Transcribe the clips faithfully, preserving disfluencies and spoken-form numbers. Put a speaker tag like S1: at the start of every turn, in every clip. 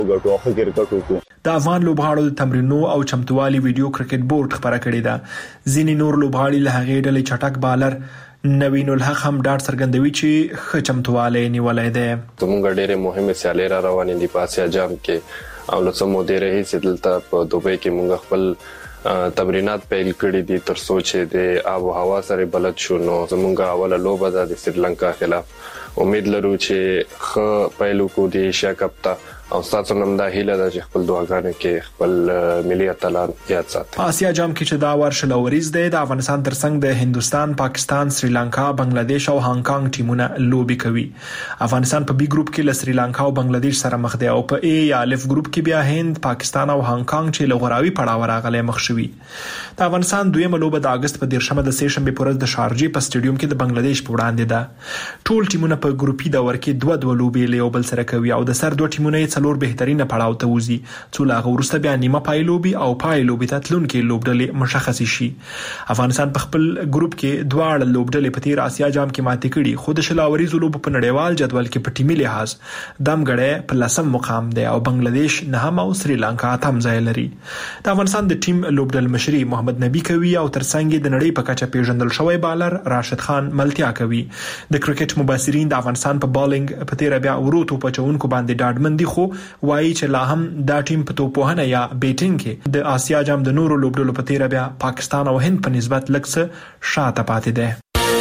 S1: ګټو خو کرکټ وکړو.
S2: د افغان لوبغاړو د تمرینونو او چمتووالي ویډیو کرکټ بورډ خبره کړې ده. ځینې نور لوبغاړي له هغې ډلې چټک بالر نوین الحق هم ډاډ څرګندوي چې ښه چمتووالی نیولی دی.
S3: زموږ ډېرې مهمې سیالۍ را روانې دي په آسیا جام کې او له څه مودې راهیسې دلته په دوبۍ کې موږ خپل تمرینات پیل کړي دي تر څو چې د آب او هوا سره بلد شو. نو زموږ اوله لوبه ده د سریلانکا خلاف. امید لرو چې ښه پیل وکړو د ایشیا کپ ته او تاسو نن دا هیله ده چې خپل دعاګانې کې خپل ملي اتلان یاد ساتي.
S2: آسیا جام کې چې دا ورش لوریز دی د افغانستان ترڅنګ د هندستان، پاکستان، سریلانکا، بنگلاديش او هانګ کانګ ټیمونه لوبي کوي. افغانستان په بي ګروپ کې له سریلانکا او بنگلاديش سره مخ دی او په ای یا الف ګروپ کې بیا هند، پاکستان او هانګ کانګ چې لغوراوي پړاو راغلي مخ شوي. د افغانستان دویمه لوبه د اگست په دیرشمه د سه شنبه پر ورځ د شارجې په سټیډیوم کې د بنگلاديش په وړاندې ده. ټول ټیمونه په ګروپي دور کې دوه دوه لوبې له بل سره کوي او د سر دوه ټیمونه یې څلور بهترینه پړاو ته وځي څو لا وروسته بیا نیمه پای لوبي او پای لوبي ته تلونکي لوبډلې مشخص شي. افغانستان په خپل ګروپ کې دواړه لوبډلې په تیر آسیا جام کې ماتې کړي خو د شلاوري لوبو په نړیوال جدول کې په ټیمي لحاظ دمګړې په لسم مقام دی او بنگلاديش نهم او سریلانکا اتم ځای لري. د افغانستان د ټیم لوبډل مشري محمد نبی کوي او ترڅنګ د نړۍ په کچه پیژندل شوی بالر راشد خان ملتیا کوي. د کرکټ مبصرین د افغانستان په بالینګ په تیر بیا وروته پچونکو باندې ډاډمن دي خو وایي چې لا هم دا ټیم په توپوهنه یا بیټینګ کې د آسیا جام د نورو لوبډلو په تیر بیا پاکستان او هند په نسبت لږ څه شاته پاتې دی.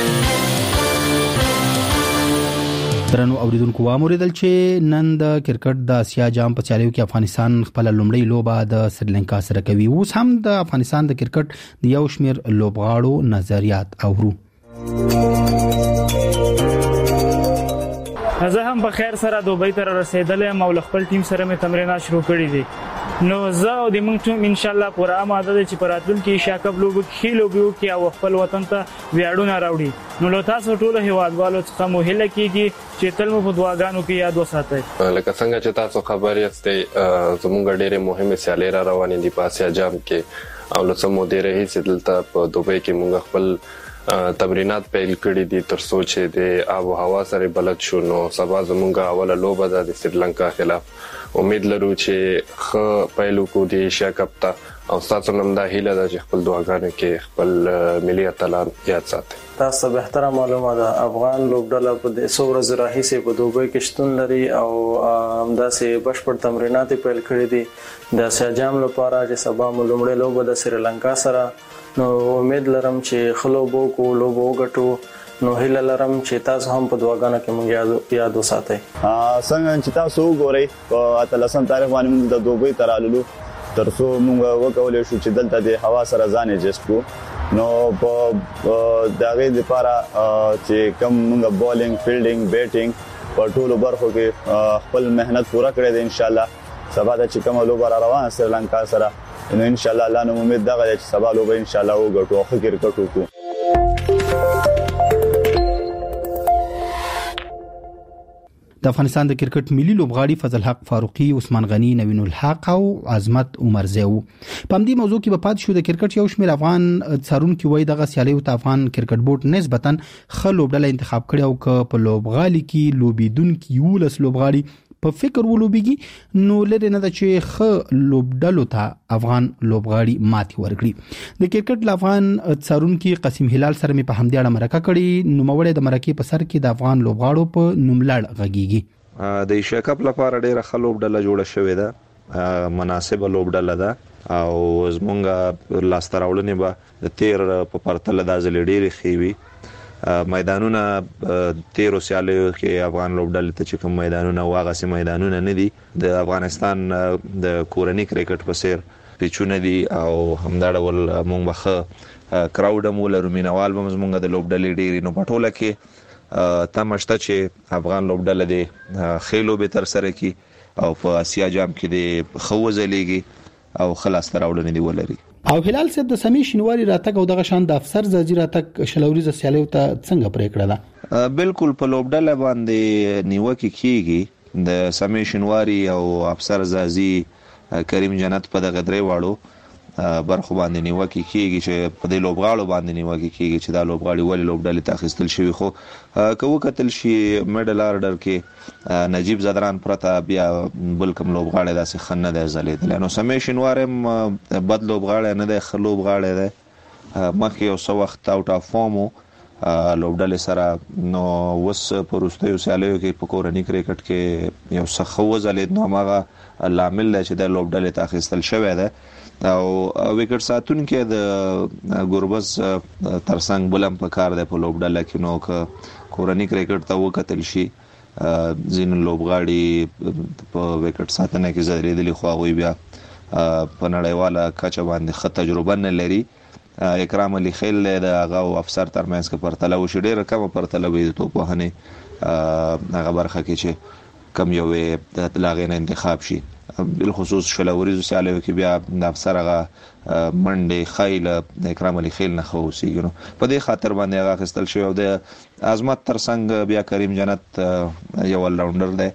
S4: درنو اوریدونکو واموریدل چې نن د کرکټ د آسیا جام په چالیو کې افغانستان خپل لومړی لوبه د سریلانکا سره کوي. اوس هم د افغانستان د کرکټ د یو شمیر لوبغاړو نظریات اورو.
S5: زه هم په خیر سره دوبۍ ته رسیدلم او خپل ټیم سره مې تمرینات شروع کړي دي. نو زه او د موږ ټیم ان شاء الله پوره آماده دي چې په راتلونکي ایشیا کپ لوبو کې لوبي وکړي او خپل وطن ته ویاړونه راوړي. نو له تاسو ټول هیوادوالو څخه مو هیله کیږي چې تل مو په دعاګانو کې یاد وساتئ.
S3: لکه څنګه چې تاسو خبر یاستئ زموږ ډېرې مهمې سیالۍ را روانې دي په آسیا جام کې او له څه مودې راهیسې دلته په دوبۍ کې موږ خپل تمرینات پیل کړي دي تر څو چې د آب او هوا سره بلد شو. نو سبا زموږ اوله لوبه ده د سریلانکا خلاف. امید لرو چې ښه پیل وکړو د ایشیا کپ ته او تاسو نن دا هیله ده چې خپل دعاګانو کې خپل ملي اتلان یاد ساتي.
S6: تاسو به تر معلومه ده افغان لوبډله په دې څو ورځې راهیسې په دوبۍ کې شتون لري او همداسې بشپړ تمرینات پیل کړي دي د آسیا جام لپاره چې سبا مو لومړی لوبه د سریلانکا سره. نو امید لرم چې خلوبو کو لوبو غټو نو هیله لرم چې تاسو هم په دعاګانو کې مونږ یاد وساتئ.
S1: څنګه چې تاسو وګورئ په اتلسم تاریخ باندې موږ د دوبۍ ته رالو تر څو موږ وکولای شو چې دلته د هوا سره ځان ایجسټ کړو. نو په دغه لپاره چې کوم موږ بالینګ، فیلډینګ، بیټینګ په ټولو برخو کې خپل مهنت پوره کړی دی. ان شاء الله سبا د چې کوم لوبه را روانه سریلانکا سره نو ان شاء الله الله نو امید دغه چې سبا لوبه ان شاء الله وګټو خو کرکټ وکړو.
S4: د افغانستان د کرکټ ملي لوبغاړي فضل حق فاروقي، عثمان غني، نوین الحق او عظمت عمر زیو په دې موضوع کې په پات شو. د کرکټ یو شمیر افغان څارونکو وایي دغه سیالیو ته افغان کرکټ بورډ نسبتا ښه لوبډله انتخاب کړي او ک په لوبغالي کې لوبیدونکو یو لس لوبغاړي په فکر ولوبېږي نو لري نه د چې ښه لوبډلو ته افغان لوبغاړي ماتي ورکړي. د کرکټ ل افغان څارونکو قاسم هلال سره مې په همدې اړه مرکه کړې. نو موړې د مرکې په سر کې د افغان لوبغاړو په نوملړ غږیږي.
S7: د ایشیا کپ لپاره ډېره ښه لوبډله جوړه شوې ده، مناسبه لوبډله ده او زمونږ لاسته راوړنې به د تیر په پرتله د ځلې ډېرې ښې وي. میدانونه تیرو سیالیو کې افغان لوبډلې ته چې کوم میدانونه واغه سي میدانونه نه دي د افغانستان د کورنۍ کرکټ په سیر پیچونه دي او همدا ډول مونږ بخه کراود مو لرو مینوال به مونږ د لوبډلې ډېری نو پټوله کې تمشته چې افغان لوبډلې د خېلو به تر سره کی او په آسیا جام کې د خوځلېږي او خلاص تراوړنې دی ولري.
S4: او هلال صاحب د سمې شینواری راتګ او دغه شان د افسر زاجی راتګ شلوري ز سیالیو ته څنګه پریکړه ده؟
S7: بالکل په لوبډله باندې نیوکه کیږي د سمې شینواری او افسر زاجی کریم جنت په دغه درې واړو برخو باندې نیوکه کیږي چې په دې لوبغاړو باندې نیوکه کیږي چې دا لوبغاړي ولې لوبډلې ته اخیستل شوی. خو که وکتل شي میډل آرډر کې نجیب زدران پرته بیا بل کوم لوبغاړي داسې خنه دی ځلیدل. نو سمیشن وارم بد لوبغاړي نه دی، ښه لوبغاړي دی. مخکې یو څه وخت آوټ اف فارم لوبډلې سره، نو وس په وروستیو سیالیو کې په کورني کرکټ کې یو څه ښه وځلید، نو هماغه لامل دی چې د لوبډلې ته اخیستل شوی دی. او وکټ ساتونکي د ګوربز ترڅنګ بلم په کار دی په لوبډله کې. نو که کورني کرکټ ته وکتل شي ځینې لوبغاړي په وکټ ساتنه کې زړېدلي، خو هغوی بیا په نړیواله کچه باندې ښه تجربه نه لري. اکرام علي خیل د هغه او افسر ترمنځ کې پرتله وشي، ډېره کمه پرتله وي د توپوهنې هغه برخه کې چې کم یو د لاغې نه انتخاب شي. بالخصوص شلوریزو سیالیو کې بیا د افسر هغه منډې خیل د اکرام علي خیل نه ښه اوسېږي. نو په دې خاطر باندې هغه اخیستل شوی. او د عظمت ترڅنګ بیا کریم جنت یو الراونډر دی،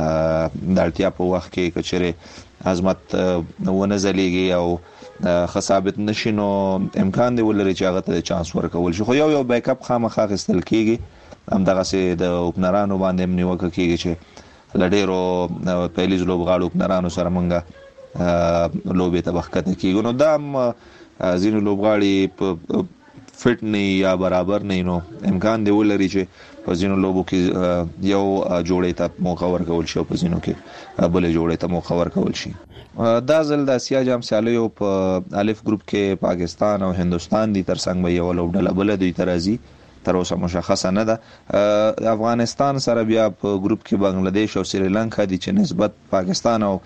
S7: د اړتیا په وخت کې که چېرې عظمت ونه ځلیږي او ښه ثابت نشي، نو امکان دی ولري چې هغه ته چانس ورکول شي. خو یو یو بیک اپ خامخا اخیستل کېږي. همدغسې د اوپنرانو باندې هم نیوکه کېږي چې له ډېرو پیلیز لوبغاړو اوپنرانو سره موږ لوبې ته بښکته کېږو. نو دا هم ځینې لوبغاړي په فټ نه یا برابر نه، نو امکان دی ولري چې په ځینو لوبو کې یو جوړې ته موقع ورکول شي او په ځینو کې بلې جوړې ته موقع ورکول شي. دا ځل د اسیا جام سیالیو په الف ګروپ کې پاکستان او هندوستان دي، ترڅنګ به یو لوبډله بله دوی ته راځي. تر اوسه مشخصه نه ده. افغانستان سره بیا په ګروپ کې بنگلاديش او سریلانکا دي چې نسبت پاکستان او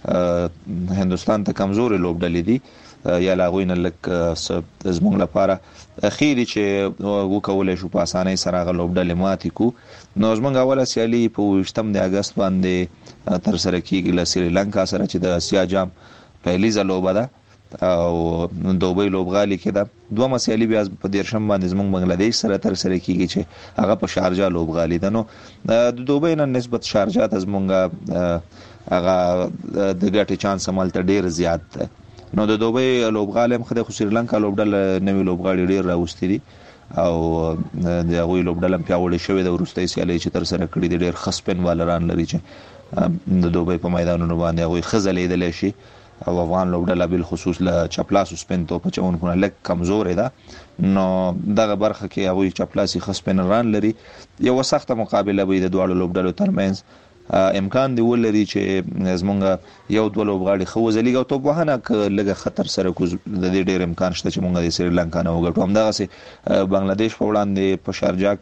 S7: هندوستان ته کمزوري لوبډلې دي، یا لا غوینه لک زموږ لپاره اخیری چې وکولای شو په اسانۍ سره غو لوبډلې ماتې کو. نو زموږ اوله سیالي په وشتم د اگست باندې تر سره کیږي له سریلانکا سره چې د اسیا جام پیلیزه لوبه ده او دوبۍ لوبغالي کې ده. دوه مسیالي بیا په دیرشم باندې زموږ بنگلاديش سره تر سره کیږي چې هغه په شارجه لوبغالي ده. نو د دوبۍ نه نسبت شارجه ته زموږ هغه د ګټې چانس مالته ډیر زیات ده. نو د دوبۍ لوبغالي هم خو سریلانکا لوبډله نوې لوبغاړي ډیر راوستي دي او د هغوی لوبډله پیاوړې شوې ده. وروستۍ سیالۍ چې تر سره کړي دي ډیر ښه سپین بالران لري چې د دوبۍ په میدانونو باندې هغوی ښه ځلیدلی شي. او افغان لوبډله بالخصوص له چپلاسو سپین توپ چونکو نه لږ کمزورې ده. نو دغه برخه کې هغوی چپلاسي ښه سپینران لري. یوه سخته مقابله به وي د دواړو لوبډلو ترمنځ. امکان دی ولري چې زمونږ یو دوه لوبغاړي ښه وځلیږي او توپوهنه که لږه خطر سره کوز د دې ډېر امکان شته چې مونږ د سریلانکا نه وګټو. همدغسې بنګلاديش په وړاندې په شارجه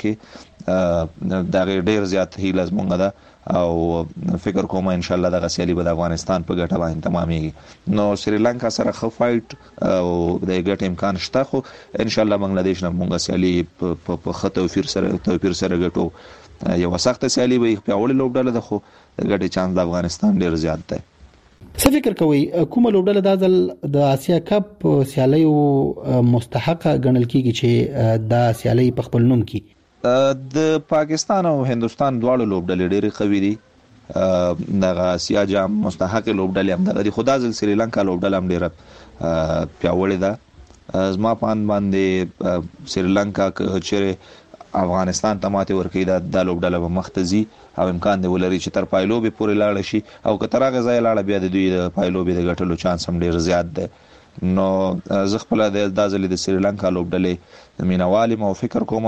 S7: کې د هغې ډېر زیات هیله زمونږ ده او فکر کوم ان شاء الله دغه سیالي به د افغانستان په ګټه باندې تمامېږي. نو سریلانکا سره ښه فایټ او د ګټې امکان شته، خو ان شاء الله بنګلاديش نه مونږ سیالي په ښه توفیر سره توفیر سره ګټو. یو سخته سیالي به پیاوړې لوبډله ده، خو د ګټې چانس د افغانستان ډیر زیات دی.
S4: څه فکر کوئ کومه لوبډله دا ځل د آسیا کپ سیالیو مستحقه ګڼل کیږي چې دا سیالي په خپل نوم کې؟
S7: د پاکستان او هندوستان دواړو لوبډلې ډېرې قوي دي. دغه آسیا جام مستحق لوبډلې هم دغه دي، خو دا ځل سریلانکا لوبډله هم ډېره پیاوړې ده. زما په اند باندې سریلانکا که چېرې افغانستان ته ماتې ورکوي دا د لوبډله به مخته ځي او امکان دی ولري چې تر پایلوبې پورې لاړه شي، او که تر هغه ځایه لاړه بیا د دوی د پایلوبې د ګټلو چانس هم ډېر زیات دی. نو زه خپله دا ځلې د سریلانکا لوبډلې مینوال یم او فکر کوم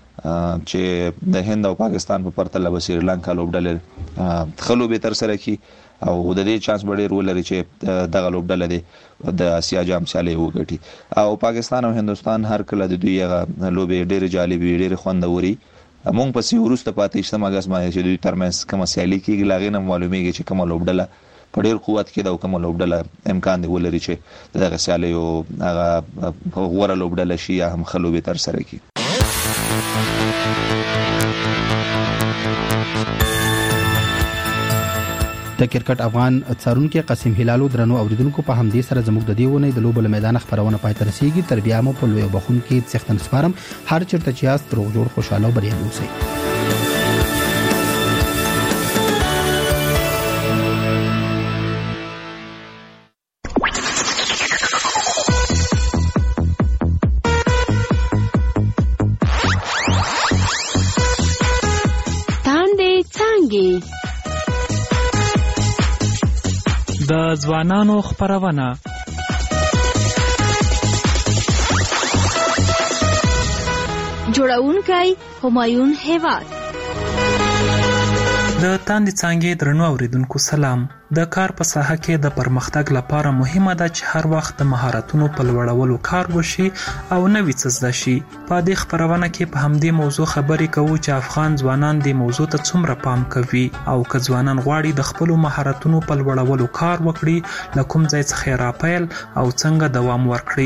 S7: چې د هند او پاکستان په پرتله به سریلانکا لوبډلې ښه لوبې ترسره کړي او د دې چانس به ډېر ولري چې دغه لوبډله دی د آسیا جام سیالۍ وګټي. او پاکستان او هندوستان هر کله د دوی هغه لوبې ډېرې جالبې وي، ډېرې خوندوري. مونږ پسې وروسته په اتهشتم اګست باندې چې دوی ترمنځ کومه سیالي کېږي له هغې نه معلومېږي چې کومه لوبډله په ډېر قوت کې ده او کومه لوبډله امکان دی ولري چې د دغه سیالیو هغه غوره لوبډله شي یا هم ښه لوبې ترسره کړي.
S4: د کرکټ افغان څارونکو قاسم هلالو درنو اوریدونکو په همدې سره زموږ د دې ونې د لوبو میدان خبرونه پای ته رسیدي. تر بیا مو په لوی بخون کې څښتن سپارم. هر چیرته چې یاست روغ جوړ خوشاله او بریالي اوسئ.
S8: د ځوانانو خپرونه.
S9: جوړونکی همایون هیواد.
S2: د تاندې څانګې درنو اوریدونکو سلام. د کار په ساحه کې د پرمختګ لپاره مهمه ده چې هر وخت د مهارتونو په لوړولو کار وشي او نوې څه زده شي. په دې خپرونه کې په همدې موضوع خبرې کوو چې افغان ځوانان دې موضوع ته څومره پام کوي او که ځوانان غواړي د خپلو مهارتونو په لوړولو کار وکړي له کوم ځای څخه یې راپیل او څنګه دوام ورکړي.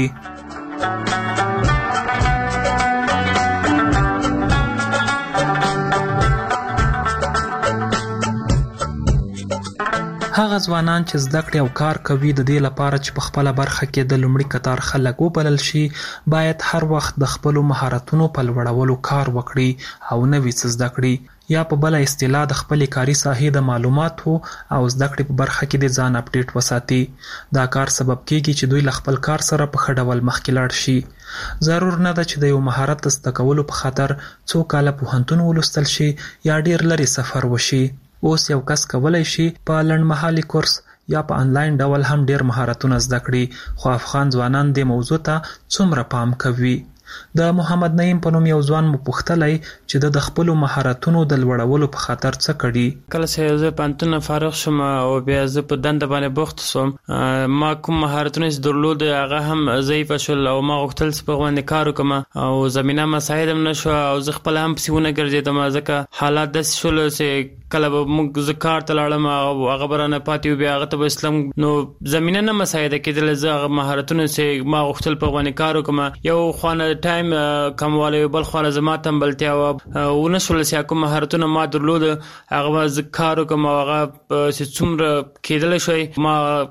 S2: هغه ځوانان چې زده کړې او کار کوي د دې لپاره چې په خپله برخه کې د لومړي کتار خلک وبلل شي باید هر وخت د خپلو مهارتونو په لوړولو کار وکړي او نوې څه زده کړي، یا په بله اصطلاح د خپلې کاري ساحې د معلوماتو او زده کړې په برخه کې د ځان اپډیټ وساتي. دا کار سبب کیږي چې دوی له خپل کار سره په ښه ډول مخکې لاړ شي. ضرور نه ده چې د یو مهارت د زده کولو په خاطر څو کاله پوهنتون ولوستل شي یا ډیر لرې سفر وشي. اوس یو کس کولی شي په لنډمهالي کورس یا په انلاین ډول هم ډیر مهارتونه زده کړي، خو افغان ځوانان دې موضوع ته څومره پام کوي؟ د محمد نعیم په نوم یو ځوان مو پوښتلی چې د خپلو مهارتونو د لوړولو په خاطر څه کړي.
S10: کله چې زه پوهنتون نه فارغ شوم او بیا زه په دنده باندې بوخت شوم، ما کوم مهارتونه چې درلود هغه هم ضعیفه شول او ما غوښتل چې په هغو باندې کار وکړم او زمینه مساعد هم نه شوه او زه خپله هم پسې ونه ګرځېدم، ځکه حالات داسې شول چې کله به موږ زه کار ته لاړم او هغه به رانه پاتې و، بیا هغه ته به اسلم نو زمینه نه مساعده کېدله. زه هغه مهارتونه چې ما غوښتل په هغو باندې کار وکړم، یو خوا نه ټایم کموالی و، بل خوا نه زما تنبلتیا وه، ونه شوله چې کوم مهارتونه ما درلود هغه به زه کار وکړم او هغه چې څومره کېدلی شوی ما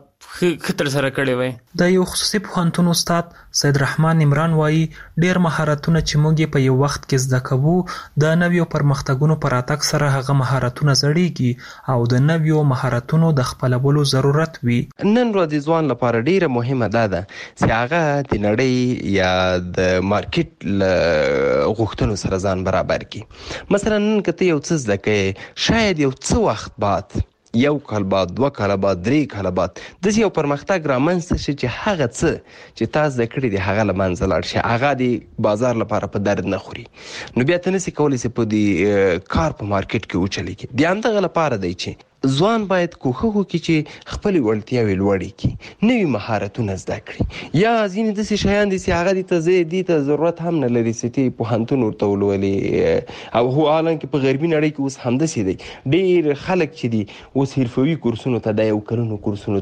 S10: ښه ترسره کړی وای.
S2: د یو خصوصي پوهنتون استاد سید رحمان عمران وایي ډیر مهارتونه چې موږ په یو وخت کې زده کوو د نویو پرمختګونو په راتګ سره هغه مهارتونه زړیږي او د نویو مهارتونو د خپلولو ضرورت وي.
S11: نن ورځ ځوان لپاره ډیره مهمه ده ده چې هغه د نړۍ یا د مارکیټ له غوښتنو سره ځان برابر کړي. مثلا نن که ته یو څه زده کوې، شاید یو څه وخت بعد، یو کال بعد، دوه کاله بعد، درې کاله بعد داسې یو پرمختګ رامنځته شي چې هغه څه چې تا زده کړي دي هغه له منځه لاړ شي، هغه د بازار لپاره په درد نه خوري، نو بیا ته نسې کولی چې په دې کار په مارکیټ کې وچلېږي. د همدغه لپاره دی چې ځوان باید کوښښ وکړي چې خپلې وړتیاوې لوړې کړي، نوي مهارتونه زده کړي، یا ځینې داسې شیان دي چې هغه دې ته دې ته ضرورت هم نه لري چې ته پوهنتون ورته ولولې، او هو حالانکې په غربي نړۍ کې اوس همداسې دی. ډېر خلک چې دي اوس حرفوي کورسونو ته د یو کلونو کورسونو